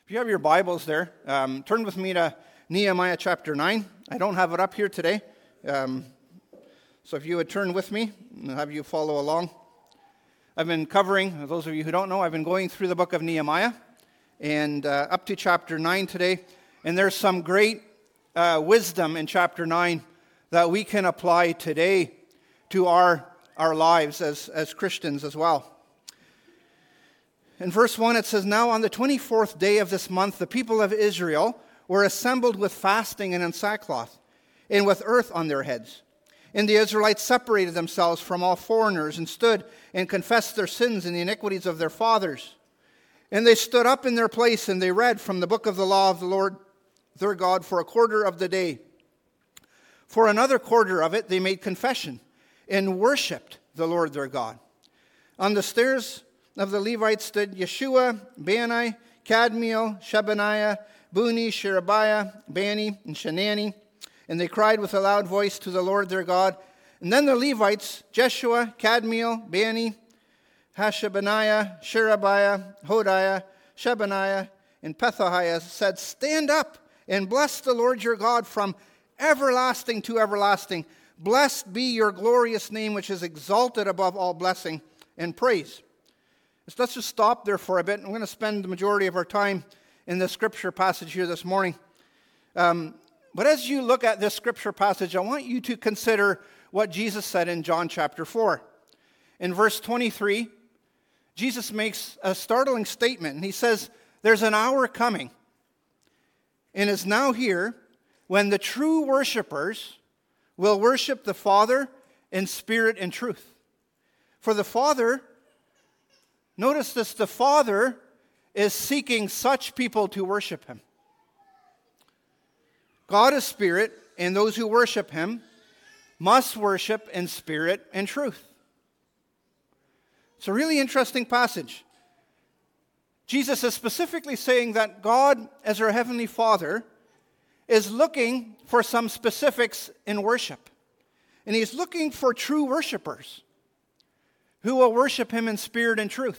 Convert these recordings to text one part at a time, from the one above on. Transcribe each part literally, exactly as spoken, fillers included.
If you have your Bibles there, um, turn with me to Nehemiah chapter nine. I don't have it up here today, um, so if you would turn with me and have you follow along. I've been covering, those of you who don't know, I've been going through the book of Nehemiah and uh, up to chapter nine today, and there's some great uh, wisdom in chapter nine that we can apply today to our, our lives as, as Christians as well. In verse one, it says, "Now on the twenty-fourth day of this month, the people of Israel were assembled with fasting and in sackcloth, and with earth on their heads. And the Israelites separated themselves from all foreigners, and stood and confessed their sins and the iniquities of their fathers. And they stood up in their place, and they read from the book of the law of the Lord their God for a quarter of the day. For another quarter of it they made confession, and worshipped the Lord their God. On the stairs of the Levites stood Yeshua, Bani, Kadmiel, Shebaniah, Buni, Sherebiah, Bani, and Shanani. And they cried with a loud voice to the Lord their God. And then the Levites, Jeshua, Kadmiel, Bani, Hashabaniah, Sherebiah, Hodiah, Shebaniah, and Pethahiah said, 'Stand up and bless the Lord your God from everlasting to everlasting. Blessed be your glorious name, which is exalted above all blessing and praise.'" So let's just stop there for a bit. I'm going to spend the majority of our time in the scripture passage here this morning. Um, but as you look at this scripture passage, I want you to consider what Jesus said in John chapter four. In verse twenty-three, Jesus makes a startling statement. And he says, "There's an hour coming, and is now here, when the true worshipers will worship the Father in spirit and truth. For the Father," notice this, the Father is seeking such people to worship him. God is spirit, and those who worship him must worship in spirit and truth. It's a really interesting passage. Jesus is specifically saying that God, as our Heavenly Father, is looking for some specifics in worship. And he's looking for true worshipers who will worship him in spirit and truth.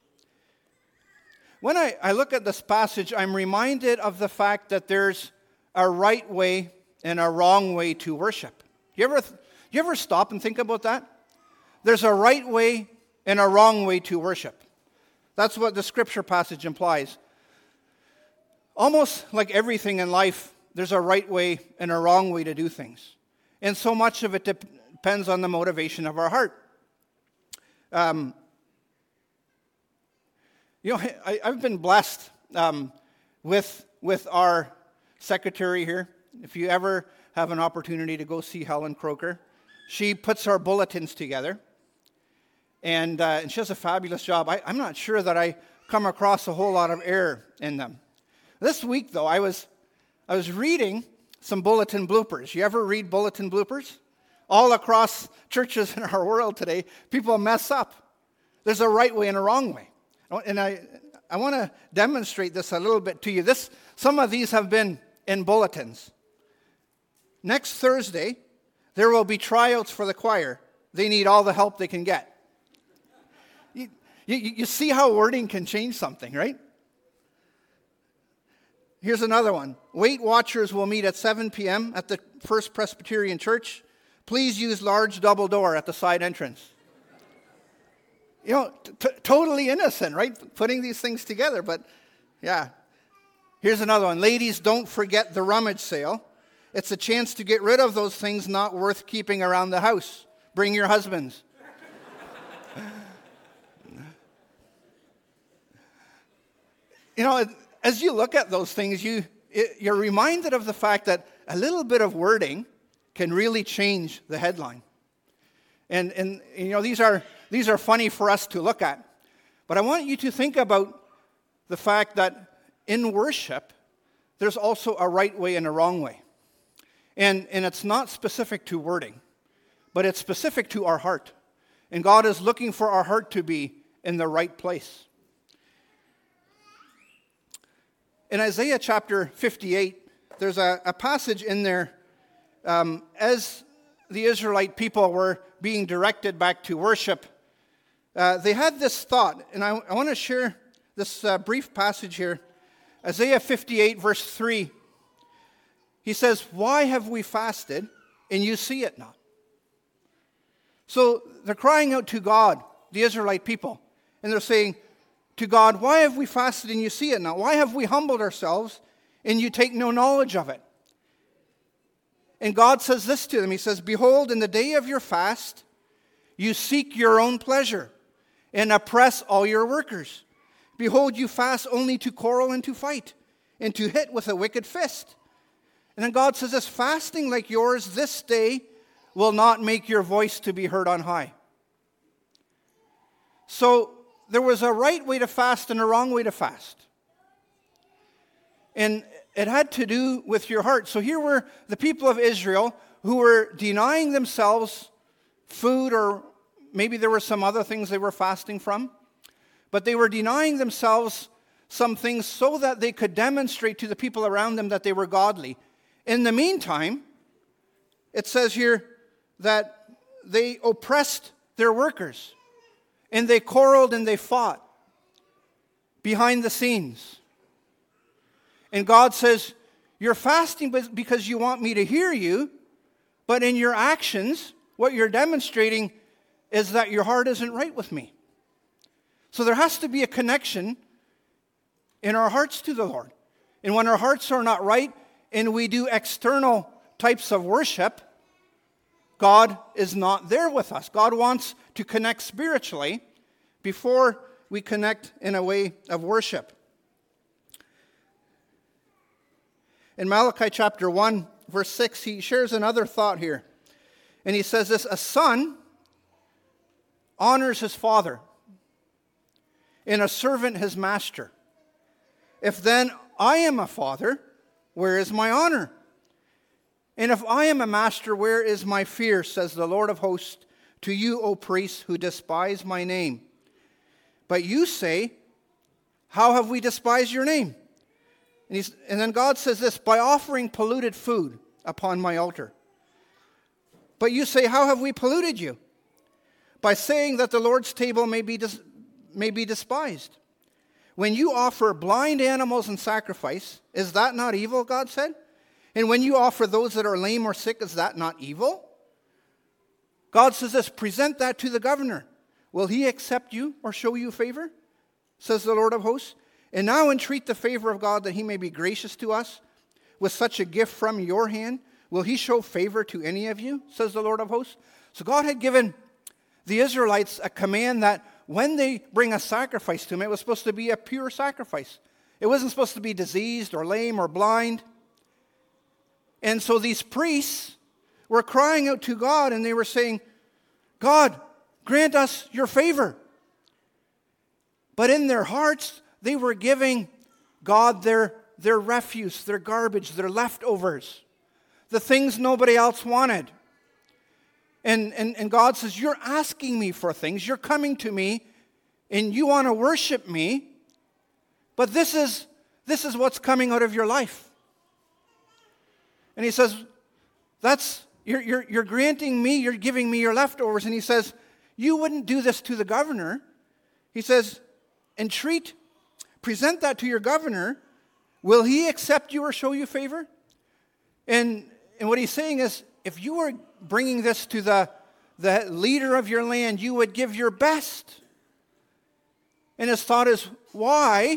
When I, I look at this passage, I'm reminded of the fact that there's a right way and a wrong way to worship. You ever, you ever stop and think about that? There's a right way and a wrong way to worship. That's what the scripture passage implies. Almost like everything in life, there's a right way and a wrong way to do things. And so much of it depends on the motivation of our heart. Um, you know, I, I've been blessed um, with, with our secretary here. If you ever have an opportunity to go see Helen Croker, she puts our bulletins together. And, uh, and she does a fabulous job. I, I'm not sure that I come across a whole lot of error in them. This week, though, I was I was reading some bulletin bloopers. You ever read bulletin bloopers? All across churches in our world today, people mess up. There's a right way and a wrong way. And I I want to demonstrate this a little bit to you. This some of these have been in bulletins. Next Thursday, there will be tryouts for the choir. They need all the help they can get. You, you, you see how wording can change something, right? Here's another one. Weight Watchers will meet at seven p.m. at the First Presbyterian Church. Please use large double door at the side entrance. You know, t- totally innocent, right? Putting these things together, but yeah. Here's another one. Ladies, don't forget the rummage sale. It's a chance to get rid of those things not worth keeping around the house. Bring your husbands. You know, as you look at those things, you, you're reminded of the fact that a little bit of wording can really change the headline. And, and you know, these are, these are funny for us to look at. But I want you to think about the fact that in worship, there's also a right way and a wrong way. And, and it's not specific to wording, but it's specific to our heart. And God is looking for our heart to be in the right place. In Isaiah chapter fifty-eight, there's a, a passage in there um, as the Israelite people were being directed back to worship. Uh, they had this thought, and I, I want to share this uh, brief passage here Isaiah fifty-eight, verse three, he says, "Why have we fasted, and you see it not?" So they're crying out to God, the Israelite people, and they're saying to God, "Why have we fasted, and you see it not? Why have we humbled ourselves, and you take no knowledge of it?" And God says this to them. He says, "Behold, in the day of your fast, you seek your own pleasure, and oppress all your workers. Behold, you fast only to quarrel and to fight, and to hit with a wicked fist." And then God says this, "Fasting like yours this day will not make your voice to be heard on high." So there was a right way to fast and a wrong way to fast. And it had to do with your heart. So here were the people of Israel who were denying themselves food, or maybe there were some other things they were fasting from. But they were denying themselves some things so that they could demonstrate to the people around them that they were godly. In the meantime, it says here that they oppressed their workers, and they quarreled and they fought behind the scenes. And God says, "You're fasting because you want me to hear you, but in your actions, what you're demonstrating is that your heart isn't right with me." So there has to be a connection in our hearts to the Lord. And when our hearts are not right and we do external types of worship, God is not there with us. God wants to connect spiritually before we connect in a way of worship. In Malachi chapter one, verse six, he shares another thought here. And he says this, "A son honors his father, and a servant his master. If then I am a father, where is my honor? And if I am a master, where is my fear, says the Lord of hosts, to you, O priests, who despise my name. But you say, how have we despised your name?" And, he's, and then God says this, "By offering polluted food upon my altar. But you say, how have we polluted you? By saying that the Lord's table may be, dis- may be despised. When you offer blind animals in sacrifice, is that not evil?" God said. "And when you offer those that are lame or sick, is that not evil?" God says this, "Present that to the governor. Will he accept you or show you favor? Says the Lord of hosts. And now entreat the favor of God that he may be gracious to us. With such a gift from your hand, will he show favor to any of you? Says the Lord of hosts." So God had given the Israelites a command that when they bring a sacrifice to him, it was supposed to be a pure sacrifice. It wasn't supposed to be diseased or lame or blind. And so these priests were crying out to God, and they were saying, "God, grant us your favor." But in their hearts, they were giving God their, their refuse, their garbage, their leftovers, the things nobody else wanted. And, and, and God says, "You're asking me for things. You're coming to me, and you want to worship me, but this is, this is what's coming out of your life." And he says, that's you're, you're, you're granting me, you're giving me your leftovers. And he says, "You wouldn't do this to the governor." He says, "Entreat, present that to your governor. Will he accept you or show you favor?" And, and what he's saying is, if you were bringing this to the, the leader of your land, you would give your best. And his thought is, why?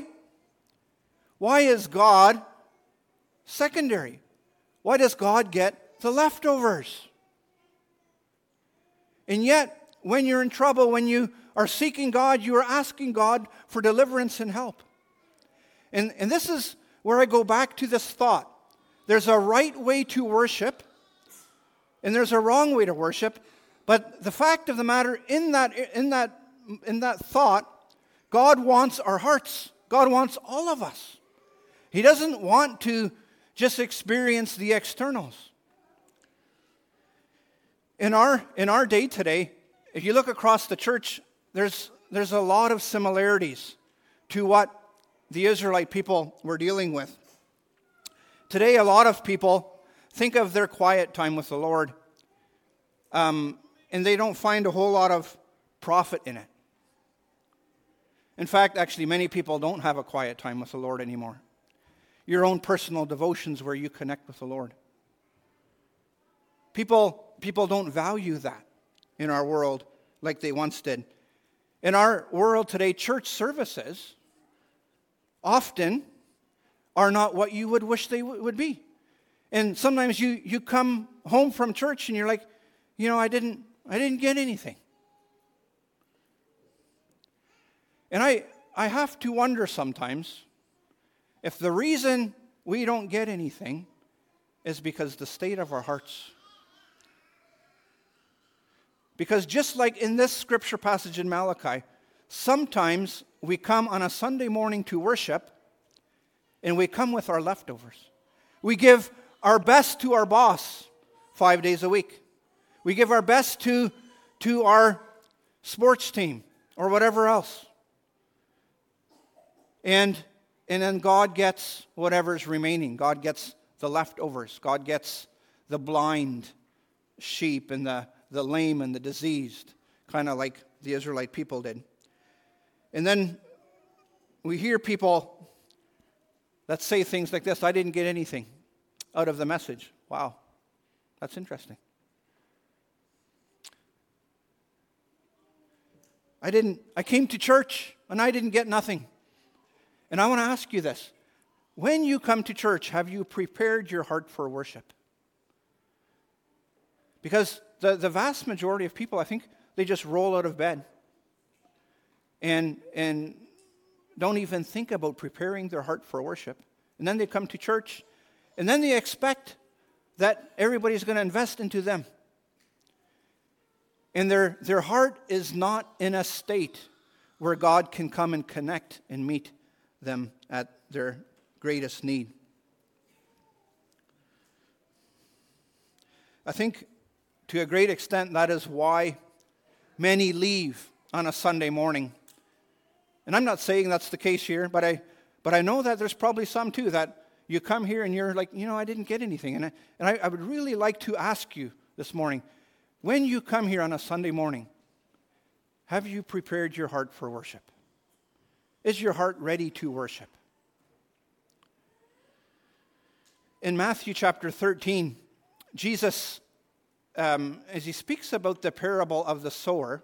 Why is God secondary? Why does God get the leftovers? And yet, when you're in trouble, when you are seeking God, you are asking God for deliverance and help. And, and this is where I go back to this thought. There's a right way to worship, and there's a wrong way to worship. But the fact of the matter, in that, in that, in that thought, God wants our hearts. God wants all of us. He doesn't want to just experience the externals. In our, in our day today, if you look across the church, there's, there's a lot of similarities to what the Israelite people were dealing with. Today, a lot of people think of their quiet time with the Lord, um, and they don't find a whole lot of profit in it. In fact, actually, many people don't have a quiet time with the Lord anymore. your own personal devotions where you connect with the Lord. People, people don't value that in our world like they once did. In our world today, church services often are not what you would wish they w- would be. And sometimes you, you come home from church and you're like, you know, I didn't I didn't get anything. And I I have to wonder sometimes if the reason we don't get anything is because the state of our hearts. Because just like in this scripture passage in Malachi, sometimes we come on a Sunday morning to worship and we come with our leftovers. We give our best to our boss five days a week. We give our best to, to our sports team or whatever else. And, and then God gets whatever's remaining. God gets the leftovers. God gets the blind sheep and the, the lame and the diseased, kind of like the Israelite people did. And then we hear people that say things like this, I didn't get anything out of the message. Wow, that's interesting. I didn't, I came to church and I didn't get nothing. And I want to ask you this. When you come to church, have you prepared your heart for worship? Because the, the vast majority of people, I think, they just roll out of bed and, and don't even think about preparing their heart for worship. And then they come to church, and then they expect that everybody's going to invest into them. And their, their heart is not in a state where God can come and connect and meet them at their greatest need. I think to a great extent that is why many leave on a Sunday morning. And I'm not saying that's the case here, but I but I know that there's probably some too that you come here and you're like, you know, I didn't get anything. And I, and I, I would really like to ask you this morning, when you come here on a Sunday morning, have you prepared your heart for worship? Is your heart ready to worship? In Matthew chapter thirteen, Jesus, um, as he speaks about the parable of the sower,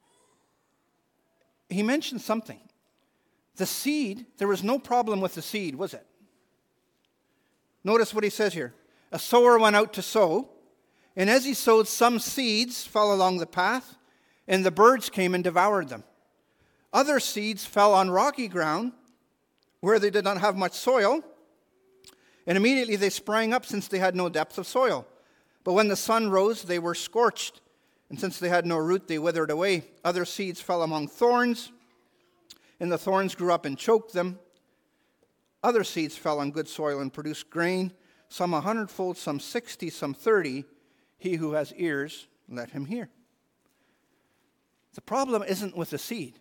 he mentions something. The seed, there was no problem with the seed, was it? Notice what he says here. A sower went out to sow, and as he sowed, some seeds fell along the path, and the birds came and devoured them. Other seeds fell on rocky ground, where they did not have much soil, and immediately they sprang up since they had no depth of soil. But when the sun rose, they were scorched, and since they had no root, they withered away. Other seeds fell among thorns, and the thorns grew up and choked them. Other seeds fell on good soil and produced grain, some a hundredfold, some sixty, some thirty. He who has ears, let him hear. The problem isn't with the seed.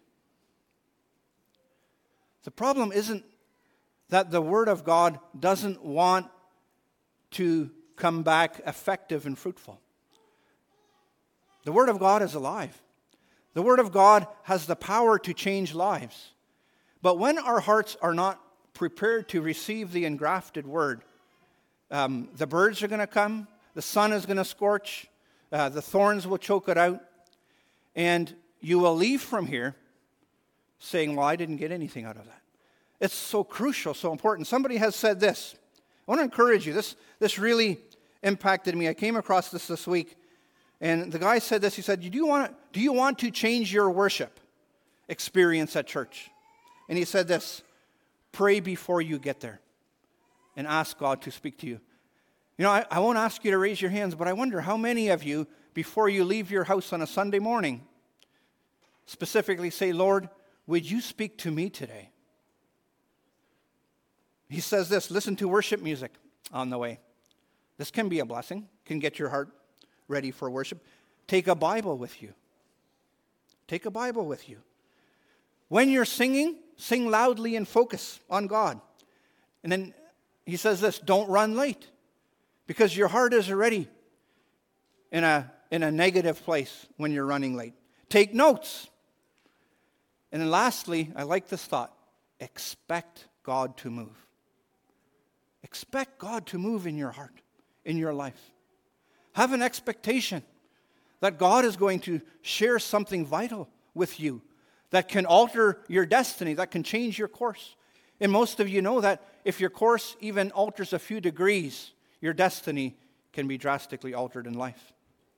The problem isn't that the Word of God doesn't want to come back effective and fruitful. The Word of God is alive. The Word of God has the power to change lives. But when our hearts are not prepared to receive the engrafted Word, um, the birds are going to come, the sun is going to scorch, uh, the thorns will choke it out, and you will leave from here saying, well, I didn't get anything out of that. It's so crucial, so important. Somebody has said this. I want to encourage you. This, this really impacted me. I came across this this week. And the guy said this. He said, do you want to, do you want to change your worship experience at church? And he said this, pray before you get there and ask God to speak to you. You know, I, I won't ask you to raise your hands, but I wonder how many of you, before you leave your house on a Sunday morning, specifically say, Lord, would you speak to me today? He says this, listen to worship music on the way. This can be a blessing, can get your heart ready for worship. Take a Bible with you. Take a Bible with you. When you're singing, sing loudly and focus on God. And then he says this, don't run late, because your heart is already in a, in a negative place when you're running late. Take notes. And then lastly, I like this thought, expect God to move. expect God to move in your heart, in your life. Have an expectation that God is going to share something vital with you that can alter your destiny, that can change your course. And most of you know that if your course even alters a few degrees, your destiny can be drastically altered in life.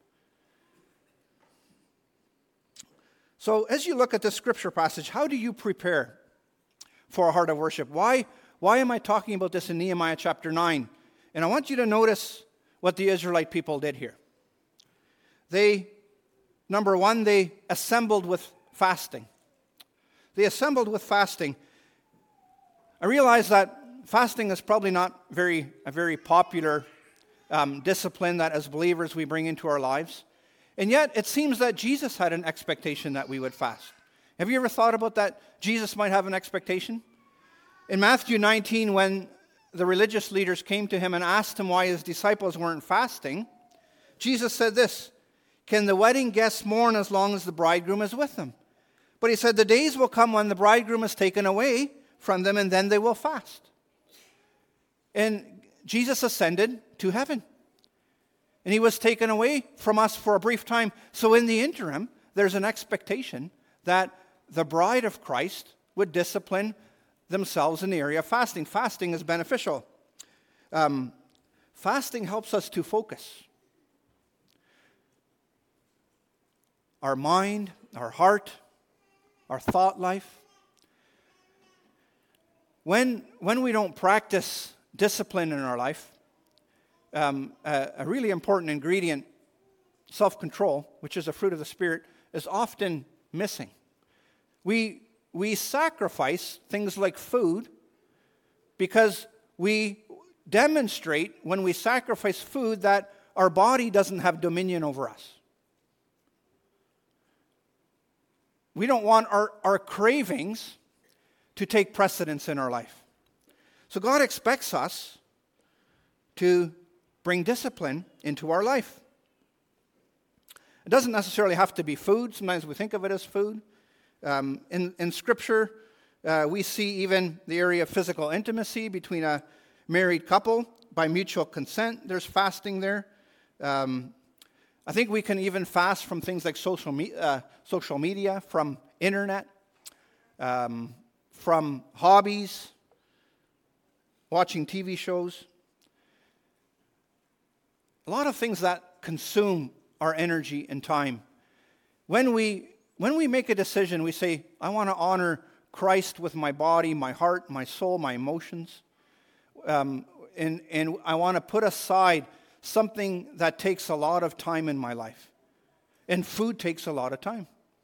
So as you look at this scripture passage, how do you prepare for a heart of worship? Why, why am I talking about this in Nehemiah chapter nine? And I want you to notice what the Israelite people did here. They, number one, they assembled with fasting. They assembled with fasting. I realize that fasting is probably not very a very popular um, discipline that as believers we bring into our lives. And yet it seems that Jesus had an expectation that we would fast. Have you ever thought about that? Jesus might have an expectation? In Matthew nineteen, when the religious leaders came to him and asked him why his disciples weren't fasting, Jesus said this, "Can the wedding guests mourn as long as the bridegroom is with them?" But he said, "The days will come when the bridegroom is taken away from them, and then they will fast." And Jesus ascended to heaven. And he was taken away from us for a brief time. So in the interim, there's an expectation that the bride of Christ would discipline themselves in the area of fasting. Fasting is beneficial. Um, fasting helps us to focus. Our mind, our heart, our thought life. When, when we don't practice discipline in our life, um, a, a really important ingredient, self-control, which is a fruit of the Spirit, is often missing. We, we sacrifice things like food because we demonstrate when we sacrifice food that our body doesn't have dominion over us. We don't want our, our cravings to take precedence in our life. So God expects us to bring discipline into our life. It doesn't necessarily have to be food. Sometimes we think of it as food. Um, in, in Scripture, uh, we see even the area of physical intimacy between a married couple. By mutual consent, there's fasting there. Um, I think we can even fast from things like social, me- uh, social media, from internet, um, from hobbies, watching T V shows. A lot of things that consume our energy and time. When we, when we make a decision, we say, I want to honor Christ with my body, my heart, my soul, my emotions. Um, and, and I want to put aside something that takes a lot of time in my life. And food takes a lot of time.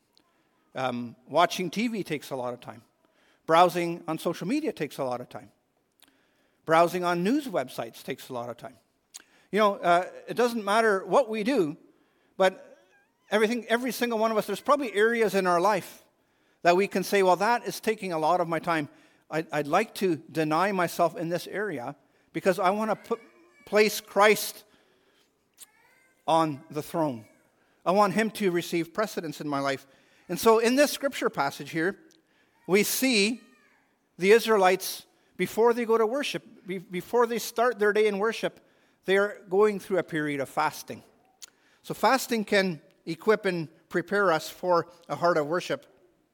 Um, watching T V takes a lot of time. Browsing on social media takes a lot of time. Browsing on news websites takes a lot of time. You know, uh, it doesn't matter what we do, but everything, every single one of us, there's probably areas in our life that we can say, well, that is taking a lot of my time. I'd, I'd like to deny myself in this area because I want to put, place Christ on the throne. I want him to receive precedence in my life. And so in this scripture passage here, we see the Israelites, before they go to worship, be, before they start their day in worship, they are going through a period of fasting. So fasting can equip and prepare us for a heart of worship.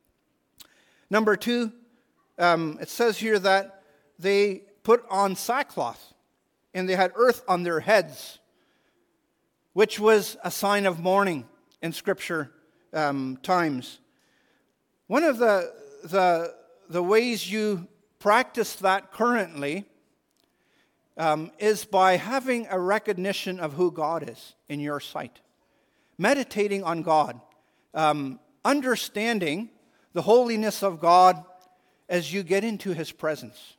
Number two, um, it says here that they put on sackcloth and they had earth on their heads, which was a sign of mourning in Scripture um, times. One of the, the, the ways you practice that currently um, is by having a recognition of who God is in your sight. Meditating on God. Um, understanding the holiness of God as you get into his presence.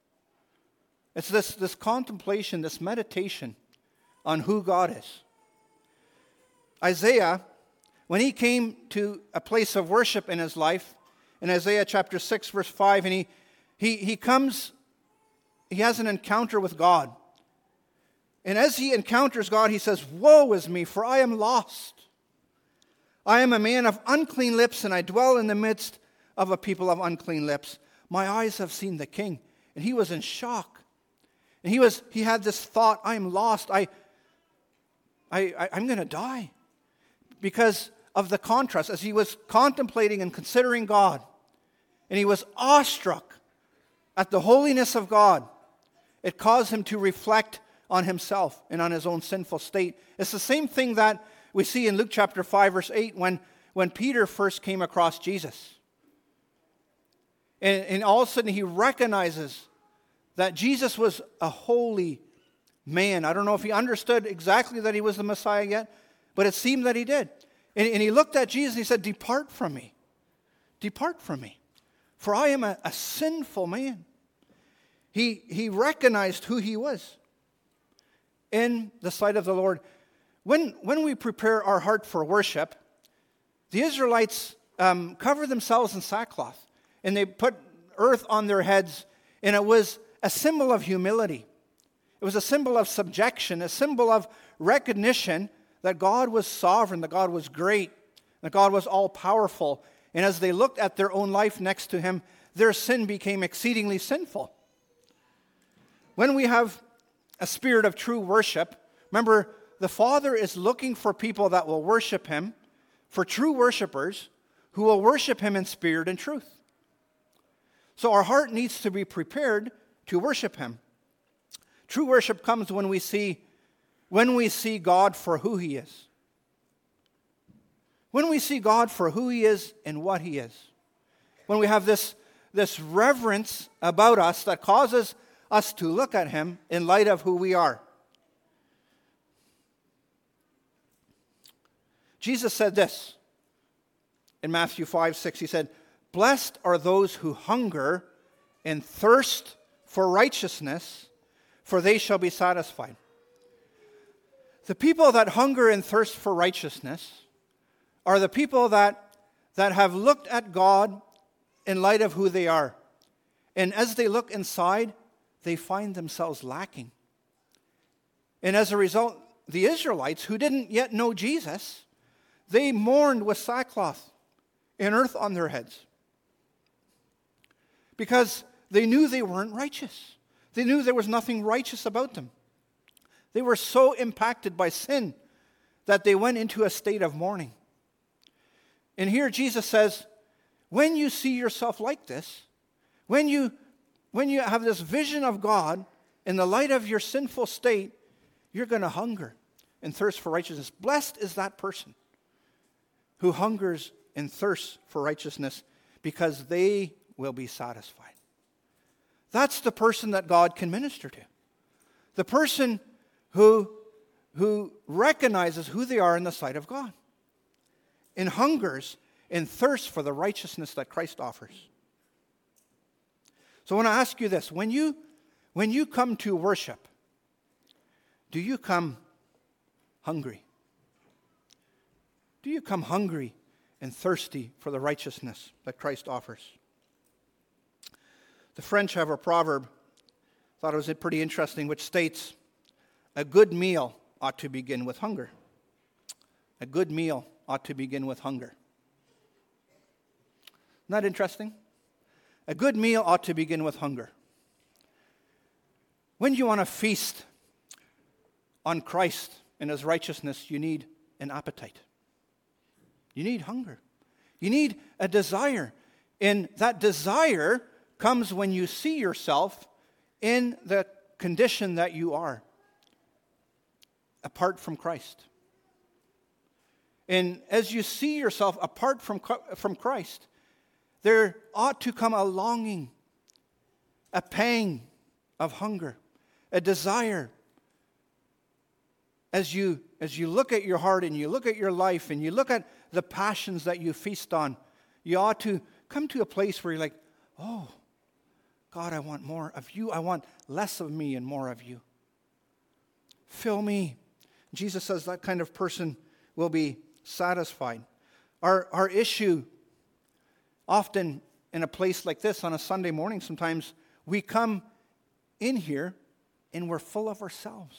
It's this, this contemplation, this meditation on who God is. Isaiah, when he came to a place of worship in his life, in Isaiah chapter six, verse five, and he, he, he comes, he has an encounter with God. And as he encounters God, he says, "Woe is me, for I am lost. I am a man of unclean lips, and I dwell in the midst of a people of unclean lips. My eyes have seen the King." And he was in shock. And he was he had this thought, I am lost. I, I, I I'm going to die. Because of the contrast, as he was contemplating and considering God, and he was awestruck at the holiness of God, it caused him to reflect on himself and on his own sinful state. It's the same thing that we see in Luke chapter five, verse eight, when, when Peter first came across Jesus. And, and all of a sudden he recognizes that Jesus was a holy man. I don't know if he understood exactly that he was the Messiah yet, but it seemed that he did. And, and he looked at Jesus and he said, "Depart from me. Depart from me. For I am a, a sinful man." He, he recognized who he was in the sight of the Lord. When, when we prepare our heart for worship, the Israelites um, covered themselves in sackcloth, and they put earth on their heads, and it was a symbol of humility. It was a symbol of subjection, a symbol of recognition that God was sovereign, that God was great, that God was all-powerful. And as they looked at their own life next to him, their sin became exceedingly sinful. When we have a spirit of true worship, remember, the Father is looking for people that will worship him, for true worshipers who will worship him in spirit and truth. So our heart needs to be prepared to worship him. True worship comes when we see, when we see God for who he is. When we see God for who he is and what he is. When we have this, this reverence about us that causes us to look at him in light of who we are. Jesus said this in Matthew five, six. He said, "Blessed are those who hunger and thirst for righteousness, for they shall be satisfied." The people that hunger and thirst for righteousness are the people that, that have looked at God in light of who they are. And as they look inside, they find themselves lacking. And as a result, the Israelites, who didn't yet know Jesus, they mourned with sackcloth and earth on their heads. Because they knew they weren't righteous. They knew there was nothing righteous about them. They were so impacted by sin that they went into a state of mourning. And here Jesus says, when you see yourself like this, when you When you have this vision of God in the light of your sinful state, you're going to hunger and thirst for righteousness. Blessed is that person who hungers and thirsts for righteousness, because they will be satisfied. That's the person that God can minister to. The person who, who recognizes who they are in the sight of God and hungers and thirsts for the righteousness that Christ offers. So I want to ask you this. When you, when you come to worship, do you come hungry? Do you come hungry and thirsty for the righteousness that Christ offers? The French have a proverb, thought it was pretty interesting, which states, "A good meal ought to begin with hunger." A good meal ought to begin with hunger. Isn't that interesting? A good meal ought to begin with hunger. When you want to feast on Christ and his righteousness, you need an appetite. You need hunger. You need a desire. And that desire comes when you see yourself in the condition that you are, apart from Christ. And as you see yourself apart from, from Christ, there ought to come a longing, a pang of hunger, a desire. As you, as you look at your heart and you look at your life and you look at the passions that you feast on, you ought to come to a place where you're like, oh, God, I want more of you. I want less of me and more of you. Fill me. Jesus says that kind of person will be satisfied. Our, our issue often in a place like this on a Sunday morning, sometimes we come in here and we're full of ourselves.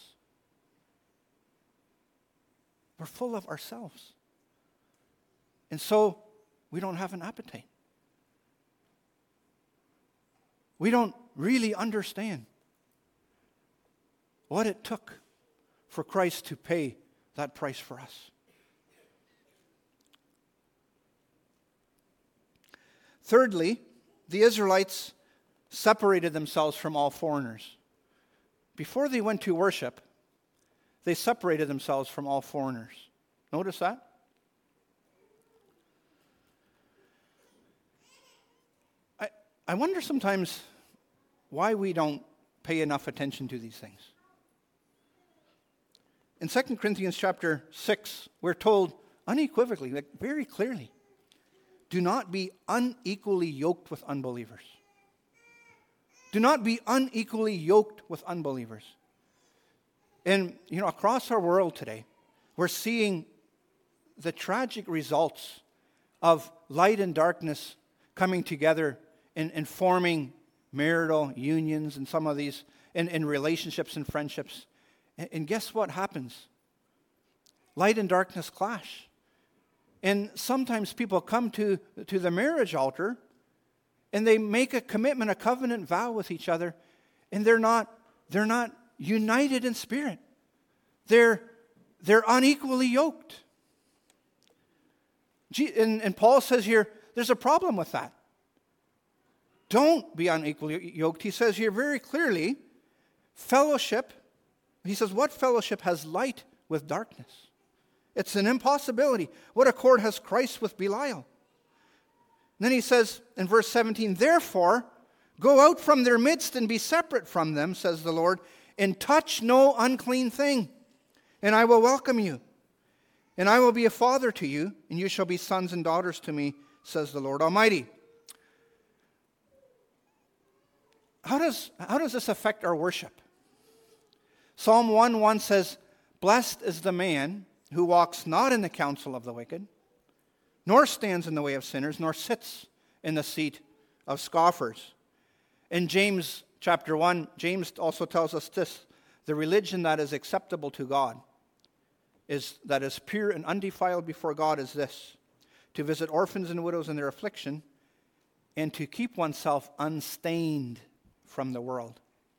We're full of ourselves. And so we don't have an appetite. We don't really understand what it took for Christ to pay that price for us. Thirdly, the Israelites separated themselves from all foreigners. Before they went to worship, they separated themselves from all foreigners. Notice that? I, I wonder sometimes why we don't pay enough attention to these things. In Second Corinthians chapter six, we're told unequivocally, like very clearly, do not be unequally yoked with unbelievers. Do not be unequally yoked with unbelievers. And, you know, across our world today, we're seeing the tragic results of light and darkness coming together and, and forming marital unions and some of these, and, and relationships and friendships. And, and guess what happens? Light and darkness clash. And sometimes people come to, to the marriage altar and they make a commitment, a covenant vow with each other, and they're not, they're not united in spirit. They're, they're unequally yoked. And, and Paul says here, there's a problem with that. Don't be unequally yoked. He says here very clearly, fellowship, he says, what fellowship has light with darkness? It's an impossibility. What accord has Christ with Belial? And then he says in verse seventeen, therefore, go out from their midst and be separate from them, says the Lord, and touch no unclean thing, and I will welcome you. And I will be a father to you, and you shall be sons and daughters to me, says the Lord Almighty. How does, how does this affect our worship? Psalm one one says, blessed is the man who walks not in the counsel of the wicked, nor stands in the way of sinners, nor sits in the seat of scoffers. In James chapter one, James also tells us this, the religion that is acceptable to God, is that is pure and undefiled before God is this, to visit orphans and widows in their affliction, and to keep oneself unstained from the world.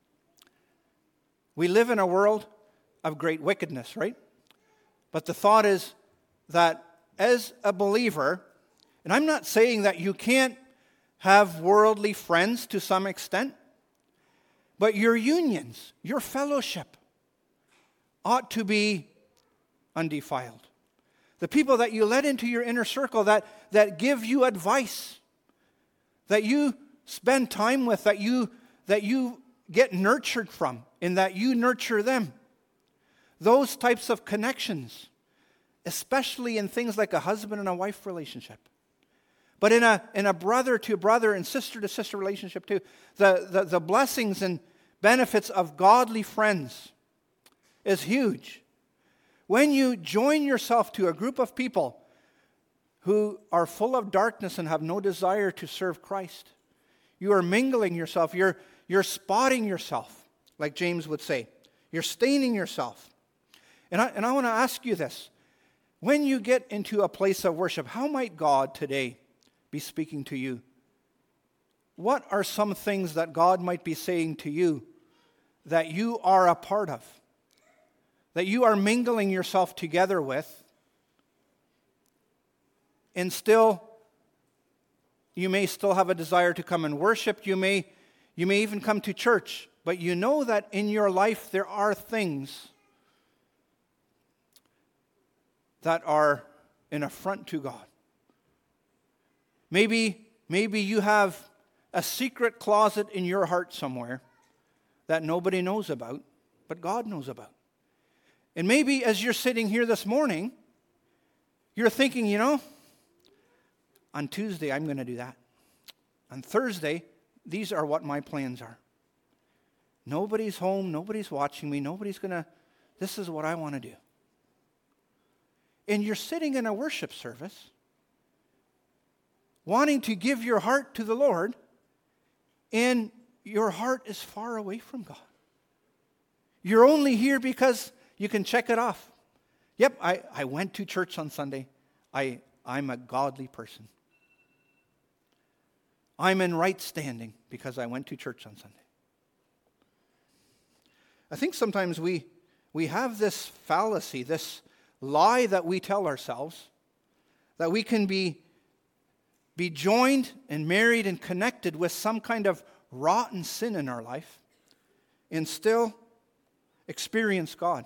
We live in a world of great wickedness, right? But the thought is that as a believer, and I'm not saying that you can't have worldly friends to some extent, but your unions, your fellowship ought to be undefiled. The people that you let into your inner circle, that, that give you advice, that you spend time with, that you, that you get nurtured from, and that you nurture them. Those types of connections, especially in things like a husband and a wife relationship. But in a, in a brother to brother and sister to sister relationship too, the, the, the blessings and benefits of godly friends is huge. When you join yourself to a group of people who are full of darkness and have no desire to serve Christ, you are mingling yourself, you're, you're spotting yourself, like James would say. You're staining yourself. And I, and I want to ask you this. When you get into a place of worship, how might God today be speaking to you? What are some things that God might be saying to you that you are a part of? That you are mingling yourself together with, and still, you may still have a desire to come and worship. You may, you may even come to church, but you know that in your life there are things that are an affront to God. Maybe, maybe you have a secret closet in your heart somewhere that nobody knows about, but God knows about. And maybe as you're sitting here this morning, you're thinking, you know, on Tuesday I'm going to do that. On Thursday, these are what my plans are. Nobody's home, nobody's watching me, nobody's going to, this is what I want to do. And you're sitting in a worship service, wanting to give your heart to the Lord, and your heart is far away from God. You're only here because you can check it off. Yep, I, I went to church on Sunday. I, I'm a godly person. I'm in right standing because I went to church on Sunday. I think sometimes we, we have this fallacy, this lie that we tell ourselves, that we can be, be joined and married and connected with some kind of rotten sin in our life and still experience God.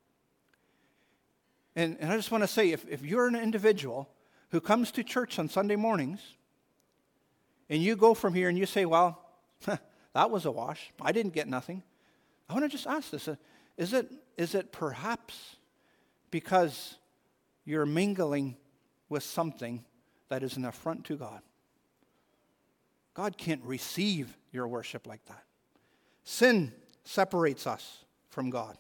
And, and I just want to say, if, if you're an individual who comes to church on Sunday mornings, and you go from here and you say, well, that was a wash. I didn't get nothing. I want to just ask this. Is it, is it perhaps because you're mingling with something that is an affront to God? God can't receive your worship like that. Sin separates us from God.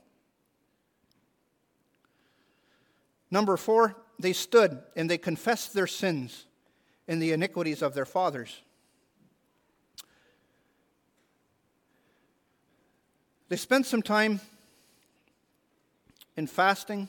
Number four, they stood and they confessed their sins and the iniquities of their fathers. They spent some time in fasting.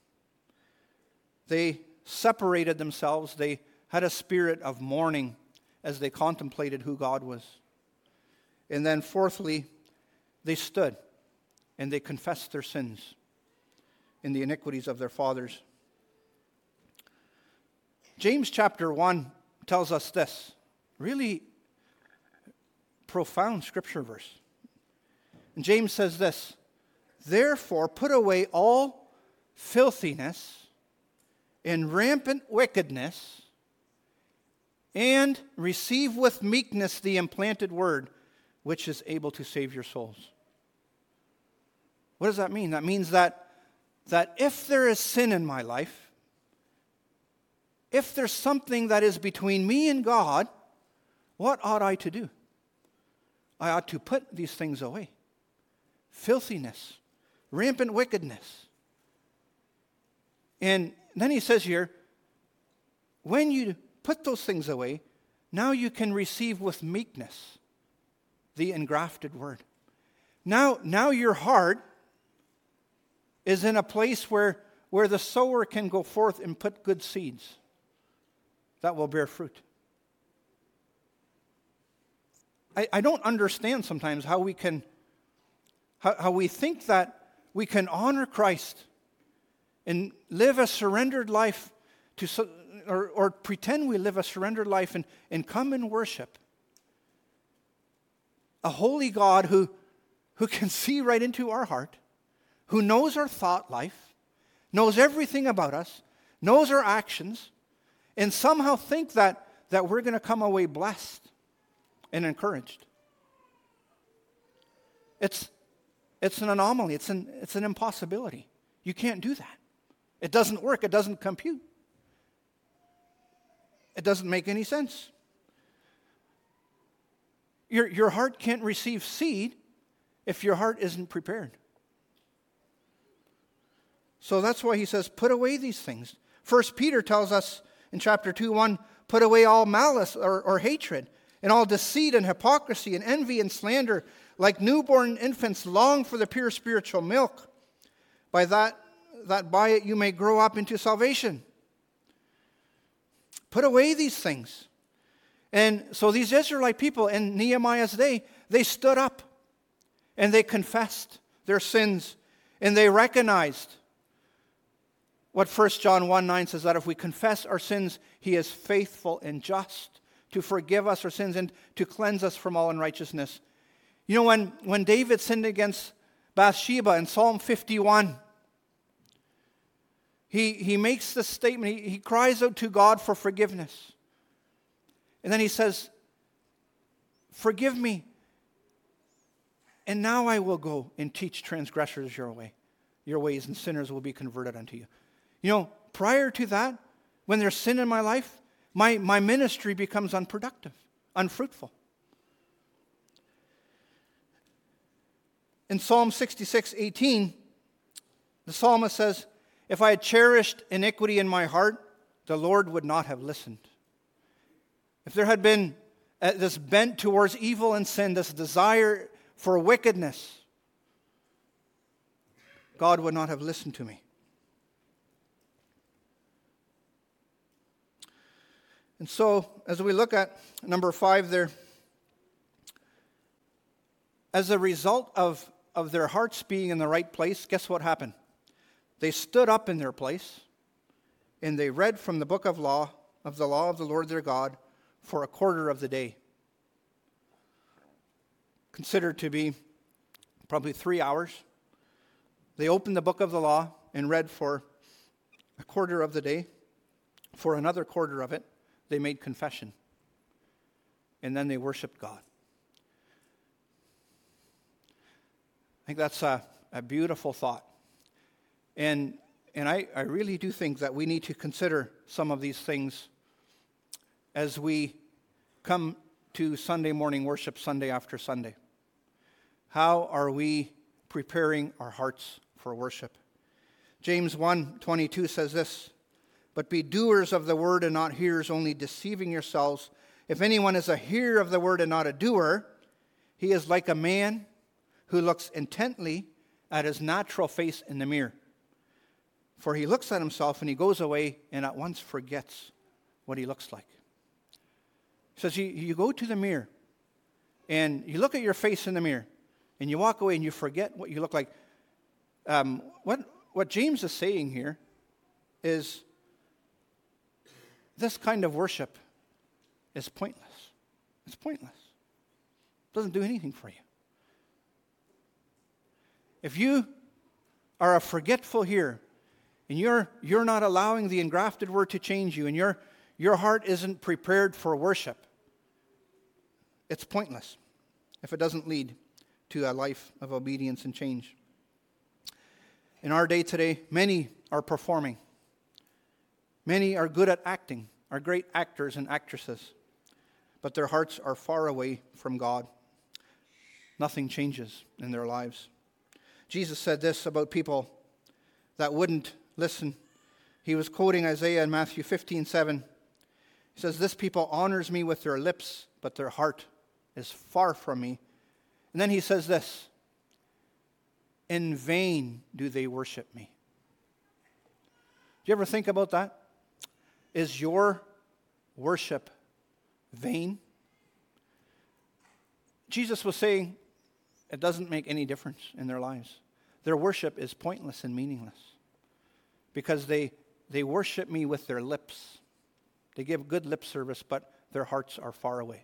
They separated themselves. They had a spirit of mourning as they contemplated who God was. And then fourthly, they stood and they confessed their sins and the iniquities of their fathers. James chapter one tells us this really profound scripture verse. And James says this, therefore put away all filthiness and rampant wickedness, and receive with meekness the implanted word, which is able to save your souls. What does that mean? That means that, that if there is sin in my life, if there's something that is between me and God, what ought I to do? I ought to put these things away. Filthiness, rampant wickedness. And then he says here, when you put those things away, now you can receive with meekness the engrafted word. Now, now your heart is in a place where, where the sower can go forth and put good seeds that will bear fruit. I, I don't understand sometimes how we can, how, how we think that we can honor Christ and live a surrendered life to, or, or pretend we live a surrendered life and, and come and worship a holy God who, who can see right into our heart, who knows our thought life, knows everything about us, knows our actions, and somehow think that, that we're going to come away blessed and encouraged. It's, it's an anomaly. It's an, it's an impossibility. You can't do that. It doesn't work. It doesn't compute. It doesn't make any sense. Your, your heart can't receive seed if your heart isn't prepared. So that's why he says, put away these things. First Peter tells us in chapter two, one, put away all malice or, or hatred, and all deceit and hypocrisy and envy and slander. Like newborn infants, long for the pure spiritual milk, by that, that by it you may grow up into salvation. Put away these things. And so these Israelite people in Nehemiah's day, they stood up and they confessed their sins and they recognized what First John one nine says, that if we confess our sins, he is faithful and just to forgive us our sins and to cleanse us from all unrighteousness. You know, when, when David sinned against Bathsheba in Psalm fifty-one, he, he makes this statement. He, he cries out to God for forgiveness. And then he says, forgive me, and now I will go and teach transgressors your way, your ways, and sinners will be converted unto you. You know, prior to that, when there's sin in my life, my, my ministry becomes unproductive, unfruitful. In Psalm sixty-six eighteen, the psalmist says, if I had cherished iniquity in my heart, the Lord would not have listened. If there had been uh, this bent towards evil and sin, this desire for wickedness, God would not have listened to me. And so, as we look at number five there, as a result of, of their hearts being in the right place, guess what happened? They stood up in their place, and they read from the book of law, of the law of the Lord their God, for a quarter of the day. Considered to be probably three hours. They opened the book of the law and read for a quarter of the day. For another quarter of it, they made confession. And then they worshiped God. I think that's a, a beautiful thought. And and I, I really do think that we need to consider some of these things as we come to Sunday morning worship, Sunday after Sunday. How are we preparing our hearts for worship? James one twenty-two says this, "But be doers of the word and not hearers, only deceiving yourselves. If anyone is a hearer of the word and not a doer, he is like a man who looks intently at his natural face in the mirror. For he looks at himself and he goes away and at once forgets what he looks like." He says, you, you go to the mirror and you look at your face in the mirror and you walk away and you forget what you look like. Um, what, what James is saying here is this kind of worship is pointless. It's pointless. It doesn't do anything for you. If you are a forgetful hearer, and you're you're not allowing the engrafted word to change you, and your your heart isn't prepared for worship, it's pointless if it doesn't lead to a life of obedience and change. In our day today, many are performing. Many are good at acting, are great actors and actresses, but their hearts are far away from God. Nothing changes in their lives. Jesus said this about people that wouldn't listen. He was quoting Isaiah in Matthew fifteen seven. He says, "This people honors me with their lips, but their heart is far from me." And then he says this, "In vain do they worship me." Do you ever think about that? Is your worship vain? Jesus was saying, it doesn't make any difference in their lives. Their worship is pointless and meaningless because they they worship me with their lips. They give good lip service, but their hearts are far away.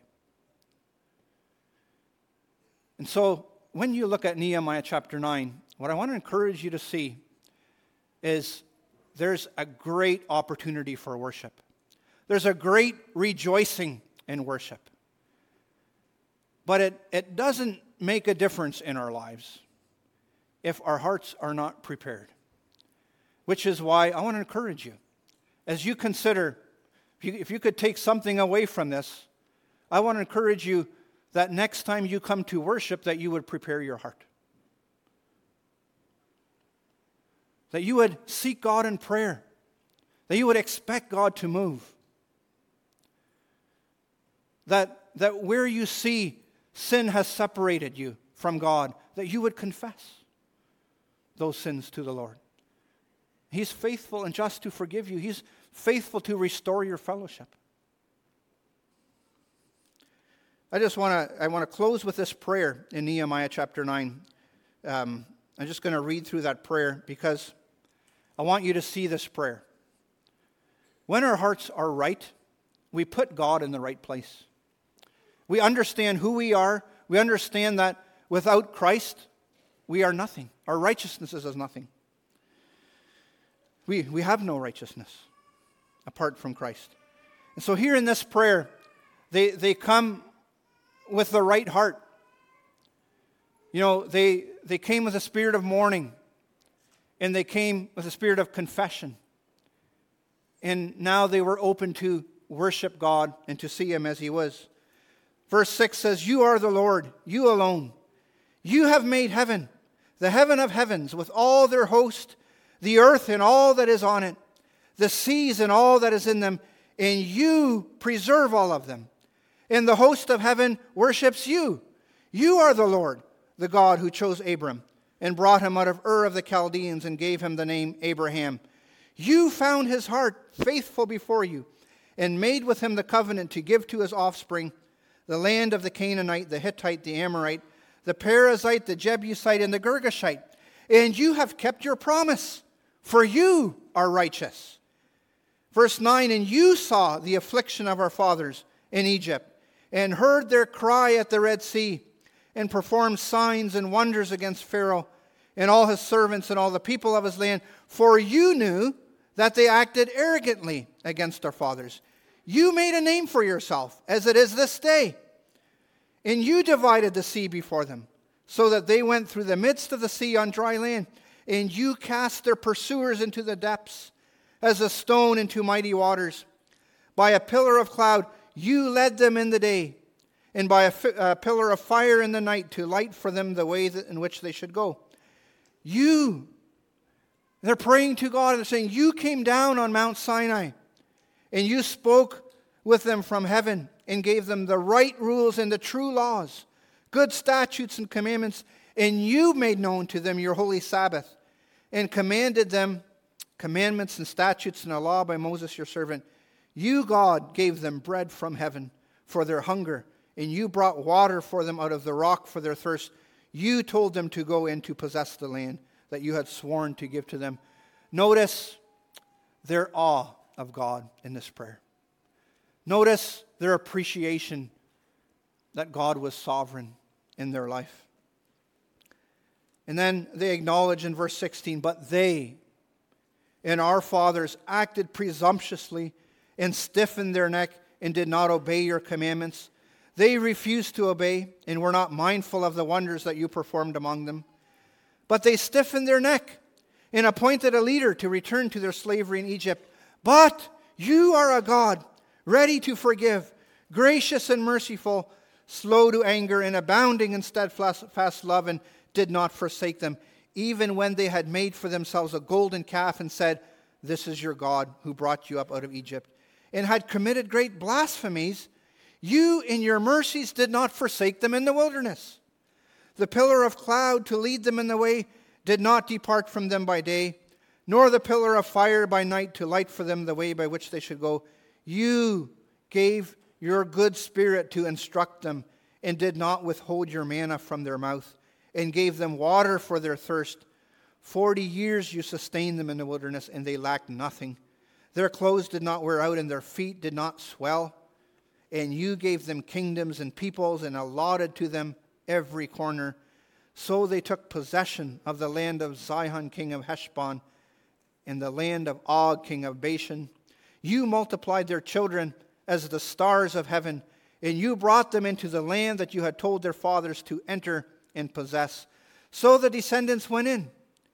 And so when you look at Nehemiah chapter nine, what I want to encourage you to see is there's a great opportunity for worship. There's a great rejoicing in worship. But it, it doesn't make a difference in our lives if our hearts are not prepared. Which is why I want to encourage you. As you consider, if you, if you could take something away from this, I want to encourage you that next time you come to worship, that you would prepare your heart. That you would seek God in prayer. That you would expect God to move. That, that where you see sin has separated you from God, that you would confess those sins to the Lord. He's faithful and just to forgive you. He's faithful to restore your fellowship. I just want to I want to close with this prayer in Nehemiah chapter nine. Um, I'm just going to read through that prayer because I want you to see this prayer. When our hearts are right, we put God in the right place. We understand who we are. We understand that without Christ, we are nothing. Our righteousness is as nothing. We, we have no righteousness apart from Christ. And so here in this prayer, they, they come with the right heart. You know, they, they came with a spirit of mourning, and they came with a spirit of confession. And now they were open to worship God and to see Him as He was. Verse six says, "You are the Lord, you alone. You have made heaven, the heaven of heavens, with all their host, the earth and all that is on it, the seas and all that is in them, and you preserve all of them. And the host of heaven worships you. You are the Lord, the God who chose Abram and brought him out of Ur of the Chaldeans and gave him the name Abraham. You found his heart faithful before you and made with him the covenant to give to his offspring the land of the Canaanite, the Hittite, the Amorite, the Perizzite, the Jebusite, and the Girgashite. And you have kept your promise, for you are righteous. Verse nine, and you saw the affliction of our fathers in Egypt, and heard their cry at the Red Sea, and performed signs and wonders against Pharaoh and all his servants and all the people of his land. For you knew that they acted arrogantly against our fathers. You made a name for yourself, as it is this day. And you divided the sea before them, so that they went through the midst of the sea on dry land. And you cast their pursuers into the depths, as a stone into mighty waters. By a pillar of cloud you led them in the day, and by a, fi- a pillar of fire in the night to light for them the way that, in which they should go. You, they're praying to God and saying, you came down on Mount Sinai, and you spoke with them from heaven, and gave them the right rules and the true laws, good statutes and commandments, and you made known to them your holy Sabbath, and commanded them commandments and statutes and a law by Moses your servant. You, God, gave them bread from heaven for their hunger, and you brought water for them out of the rock for their thirst. You told them to go in to possess the land that you had sworn to give to them. Notice their awe of God in this prayer. Notice their appreciation that God was sovereign in their life. And then they acknowledge in verse sixteen, but they and our fathers acted presumptuously and stiffened their neck and did not obey your commandments. They refused to obey and were not mindful of the wonders that you performed among them. But they stiffened their neck and appointed a leader to return to their slavery in Egypt. But you are a God ready to forgive, gracious and merciful, slow to anger, and abounding in steadfast love, and did not forsake them, even when they had made for themselves a golden calf and said, this is your God who brought you up out of Egypt, and had committed great blasphemies. You in your mercies did not forsake them in the wilderness. The pillar of cloud to lead them in the way did not depart from them by day, nor the pillar of fire by night to light for them the way by which they should go. You gave your good spirit to instruct them, and did not withhold your manna from their mouth, and gave them water for their thirst. Forty years you sustained them in the wilderness, and they lacked nothing. Their clothes did not wear out, and their feet did not swell. And you gave them kingdoms and peoples, and allotted to them every corner. So they took possession of the land of Sihon, king of Heshbon, and the land of Og, king of Bashan. You multiplied their children as the stars of heaven, and you brought them into the land that you had told their fathers to enter and possess. So the descendants went in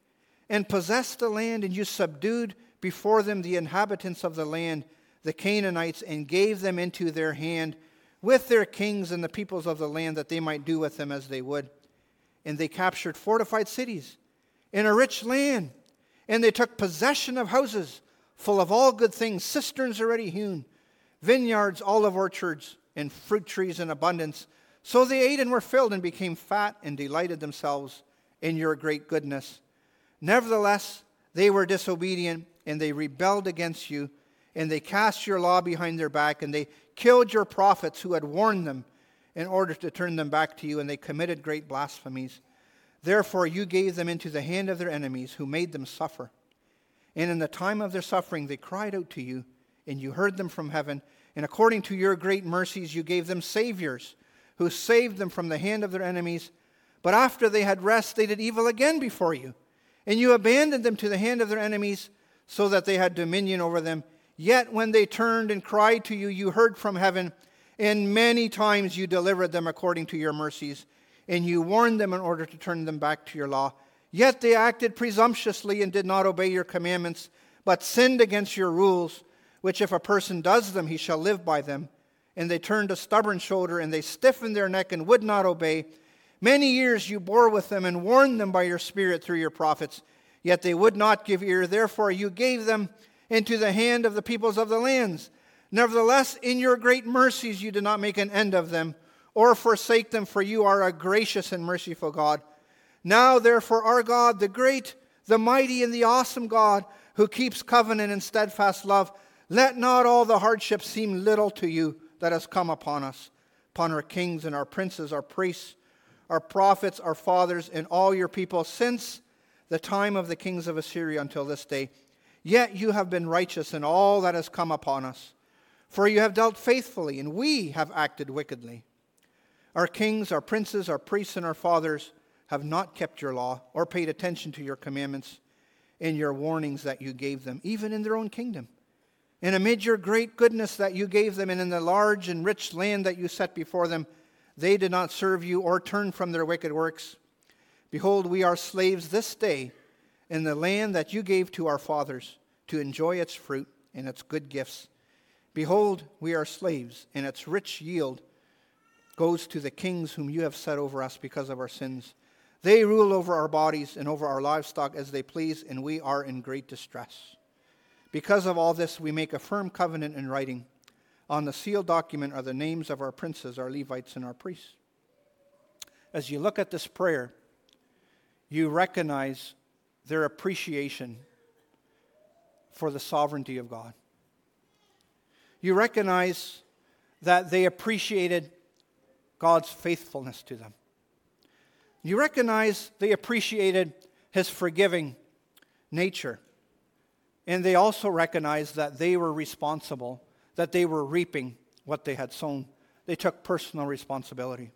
and possessed the land, and you subdued before them the inhabitants of the land, the Canaanites, and gave them into their hand with their kings and the peoples of the land, that they might do with them as they would. And they captured fortified cities in a rich land, and they took possession of houses full of all good things, cisterns already hewn, vineyards, olive orchards, and fruit trees in abundance. So they ate and were filled and became fat and delighted themselves in your great goodness. Nevertheless, they were disobedient, and they rebelled against you, and they cast your law behind their back, and they killed your prophets who had warned them in order to turn them back to you, and they committed great blasphemies. Therefore you gave them into the hand of their enemies, who made them suffer. And in the time of their suffering they cried out to you, and you heard them from heaven, and according to your great mercies you gave them saviors, who saved them from the hand of their enemies. But after they had rest, they did evil again before you, and you abandoned them to the hand of their enemies, so that they had dominion over them. Yet when they turned and cried to you, you heard from heaven, and many times you delivered them according to your mercies, and you warned them in order to turn them back to your law. Yet they acted presumptuously and did not obey your commandments, but sinned against your rules, which if a person does them, he shall live by them. And they turned a stubborn shoulder, and they stiffened their neck and would not obey. Many years you bore with them and warned them by your Spirit through your prophets, yet they would not give ear. Therefore you gave them into the hand of the peoples of the lands. Nevertheless, in your great mercies you did not make an end of them, or forsake them, for you are a gracious and merciful God. Now therefore our God, the great, the mighty, and the awesome God, who keeps covenant and steadfast love, let not all the hardships seem little to you that has come upon us, upon our kings and our princes, our priests, our prophets, our fathers, and all your people since the time of the kings of Assyria until this day. Yet you have been righteous in all that has come upon us. For you have dealt faithfully, and we have acted wickedly. Our kings, our princes, our priests, and our fathers have not kept your law or paid attention to your commandments and your warnings that you gave them, even in their own kingdom. And amid your great goodness that you gave them, and in the large and rich land that you set before them, they did not serve you or turn from their wicked works. Behold, we are slaves this day in the land that you gave to our fathers to enjoy its fruit and its good gifts. Behold, we are slaves, and its rich yield goes to the kings whom you have set over us because of our sins. They rule over our bodies and over our livestock as they please, and we are in great distress. Because of all this, we make a firm covenant in writing. On the sealed document are the names of our princes, our Levites, and our priests. As you look at this prayer, you recognize their appreciation for the sovereignty of God. You recognize that they appreciated God's faithfulness to them. You recognize they appreciated His forgiving nature. And they also recognized that they were responsible, that they were reaping what they had sown. They took personal responsibility.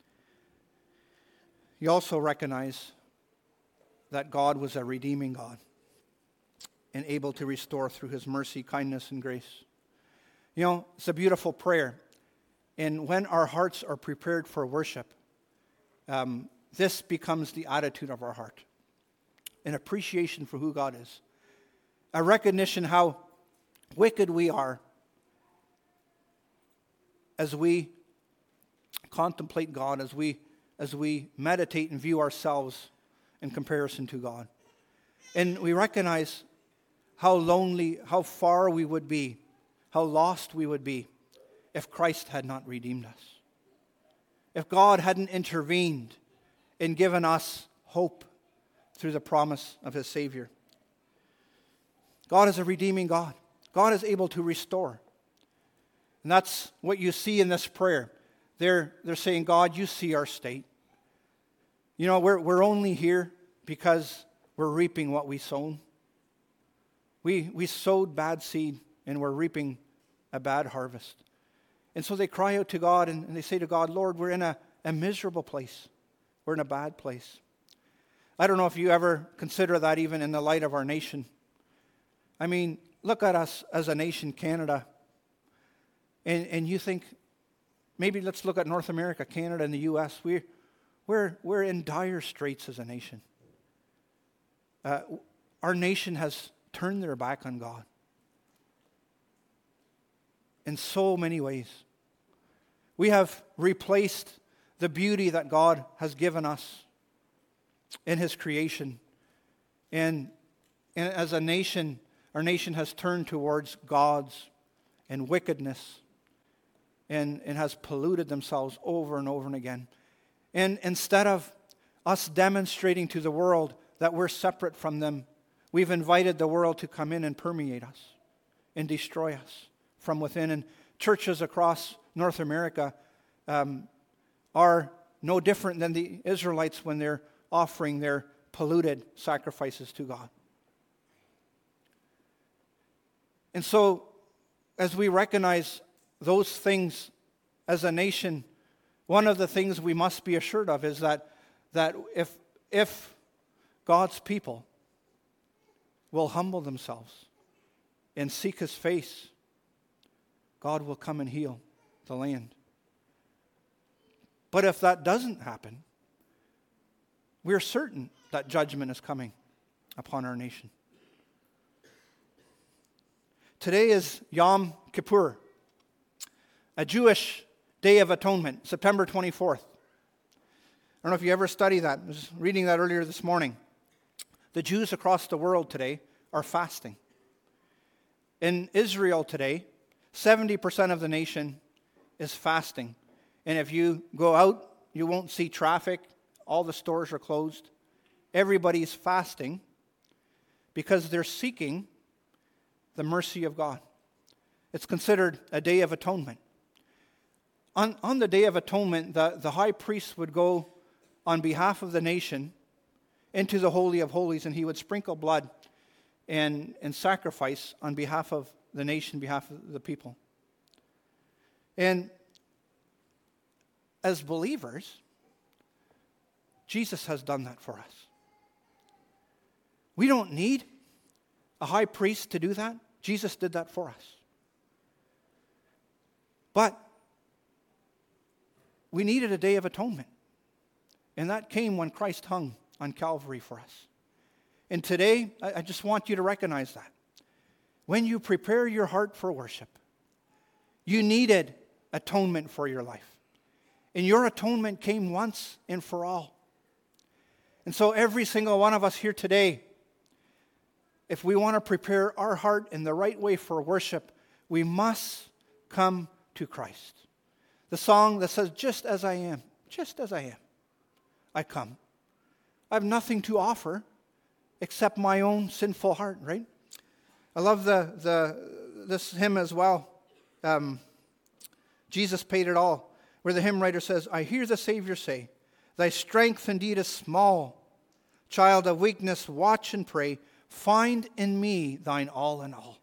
You also recognize that God was a redeeming God and able to restore through His mercy, kindness, and grace. You know, it's a beautiful prayer. And when our hearts are prepared for worship, um, this becomes the attitude of our heart. An appreciation for who God is. A recognition how wicked we are as we contemplate God, as we, as we meditate and view ourselves in comparison to God. And we recognize how lonely, how far we would be, how lost we would be if Christ had not redeemed us. If God hadn't intervened and given us hope through the promise of His Savior. God is a redeeming God. God is able to restore. And that's what you see in this prayer. They're, they're saying, God, you see our state. You know, we're, we're only here because we're reaping what we sown. We, we sowed bad seed and we're reaping a bad harvest. And so they cry out to God and, and they say to God, Lord, we're in a, a miserable place. We're in a bad place. I don't know if you ever consider that even in the light of our nation. I mean, look at us as a nation, Canada, and, and you think, maybe let's look at North America, Canada, and the U S. We're, we're, we're in dire straits as a nation. Uh, our nation has turned their back on God in so many ways. We have replaced the beauty that God has given us in His creation. And, and as a nation, our nation has turned towards gods and wickedness and, and has polluted themselves over and over and again. And instead of us demonstrating to the world that we're separate from them, we've invited the world to come in and permeate us and destroy us from within. And churches across North America um, are no different than the Israelites when they're offering their polluted sacrifices to God. And so, as we recognize those things as a nation, one of the things we must be assured of is that, that if, if God's people will humble themselves and seek His face, God will come and heal the land. But if that doesn't happen, we're certain that judgment is coming upon our nation. Today is Yom Kippur, a Jewish Day of Atonement, September twenty-fourth. I don't know if you ever study that. I was reading that earlier this morning. The Jews across the world today are fasting. In Israel today, seventy percent of the nation is fasting. And if you go out, you won't see traffic. All the stores are closed. Everybody's fasting because they're seeking the mercy of God. It's considered a day of atonement. On, on the Day of Atonement, the, the high priest would go on behalf of the nation into the Holy of Holies, and he would sprinkle blood and, and sacrifice on behalf of the nation, behalf of the people. And as believers, Jesus has done that for us. We don't need a high priest to do that. Jesus did that for us. But we needed a day of atonement. And that came when Christ hung on Calvary for us. And today, I just want you to recognize that. When you prepare your heart for worship, you needed atonement for your life. And your atonement came once and for all. And so every single one of us here today, if we want to prepare our heart in the right way for worship, we must come to Christ. The song that says, just as I am, just as I am, I come. I have nothing to offer except my own sinful heart, right? I love the the this hymn as well. Um, Jesus paid it all, where the hymn writer says, I hear the Savior say, thy strength indeed is small. Child of weakness, watch and pray. Find in me thine all in all.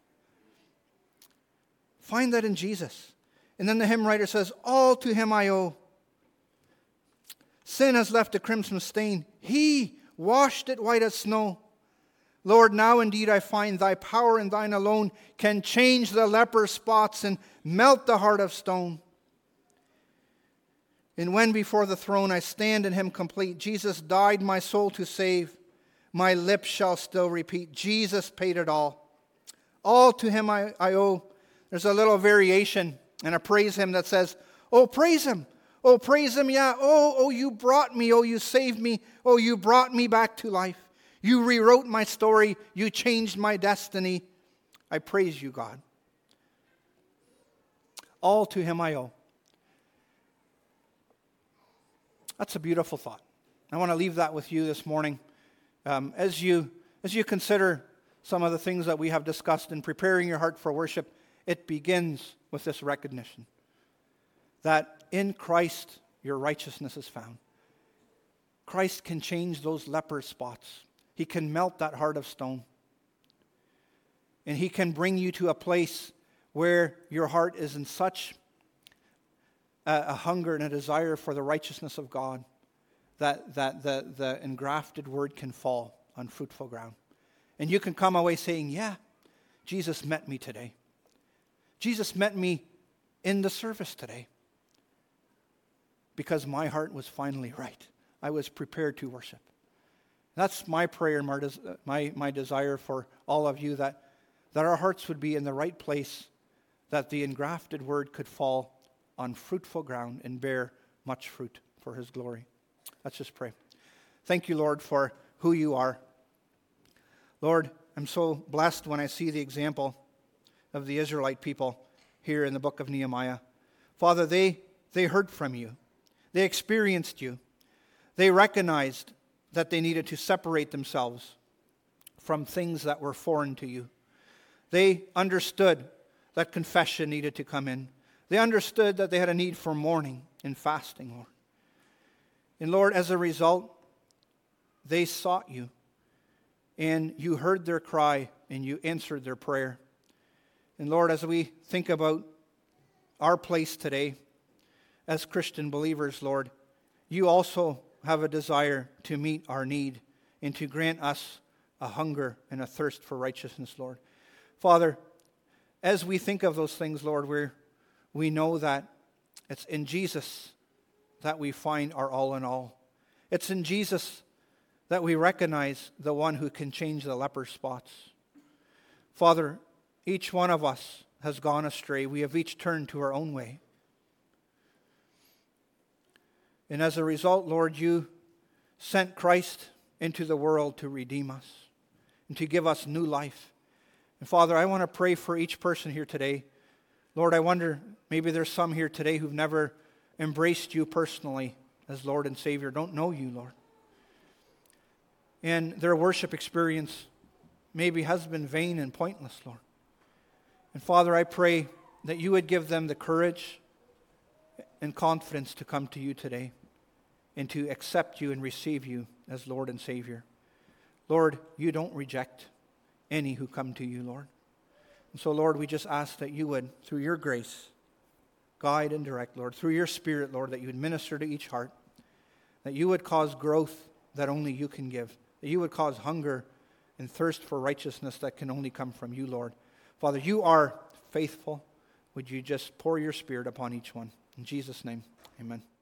Find that in Jesus. And then the hymn writer says, all to him I owe. Sin has left a crimson stain. He washed it white as snow. Lord, now indeed I find thy power and thine alone can change the leper spots and melt the heart of stone. And when before the throne I stand in him complete, Jesus died my soul to save. My lips shall still repeat, Jesus paid it all. All to him I, I owe. There's a little variation and a praise hymn that says, oh, praise him. Oh, praise him, yeah. Oh, oh, you brought me. Oh, you saved me. Oh, you brought me back to life. You rewrote my story. You changed my destiny. I praise you, God. All to him I owe. That's a beautiful thought. I want to leave that with you this morning. Um, as you as you consider some of the things that we have discussed in preparing your heart for worship, it begins with this recognition that in Christ your righteousness is found. Christ can change those leper spots. He can melt that heart of stone. And he can bring you to a place where your heart is in such a, a hunger and a desire for the righteousness of God that, that the, the engrafted word can fall on fruitful ground. And you can come away saying, yeah, Jesus met me today. Jesus met me in the service today. Because my heart was finally right. I was prepared to worship. That's my prayer, my, my desire for all of you, that, that our hearts would be in the right place, that the engrafted word could fall on fruitful ground and bear much fruit for his glory. Let's just pray. Thank you, Lord, for who you are. Lord, I'm so blessed when I see the example of the Israelite people here in the book of Nehemiah. Father, they, they heard from you. They experienced you. They recognized that they needed to separate themselves from things that were foreign to you. They understood that confession needed to come in. They understood that they had a need for mourning and fasting, Lord. And Lord, as a result, they sought you. And you heard their cry and you answered their prayer. And Lord, as we think about our place today, as Christian believers, Lord, you also have a desire to meet our need and to grant us a hunger and a thirst for righteousness, Lord. Father, as we think of those things, Lord, we we know that it's in Jesus that we find our all in all. It's in Jesus that we recognize the one who can change the leper spots. Father, each one of us has gone astray. We have each turned to our own way. And as a result, Lord, you sent Christ into the world to redeem us and to give us new life. And Father, I want to pray for each person here today. Lord, I wonder, maybe there's some here today who've never embraced you personally as Lord and Savior, don't know you, Lord. And their worship experience maybe has been vain and pointless, Lord. And Father, I pray that you would give them the courage and confidence to come to you today and to accept you and receive you as Lord and Savior. Lord, you don't reject any who come to you, Lord. And so, Lord, we just ask that you would, through your grace, guide and direct, Lord, through your Spirit, Lord, that you would minister to each heart, that you would cause growth that only you can give, that you would cause hunger and thirst for righteousness that can only come from you, Lord. Father, you are faithful. Would you just pour your Spirit upon each one? In Jesus' name, amen.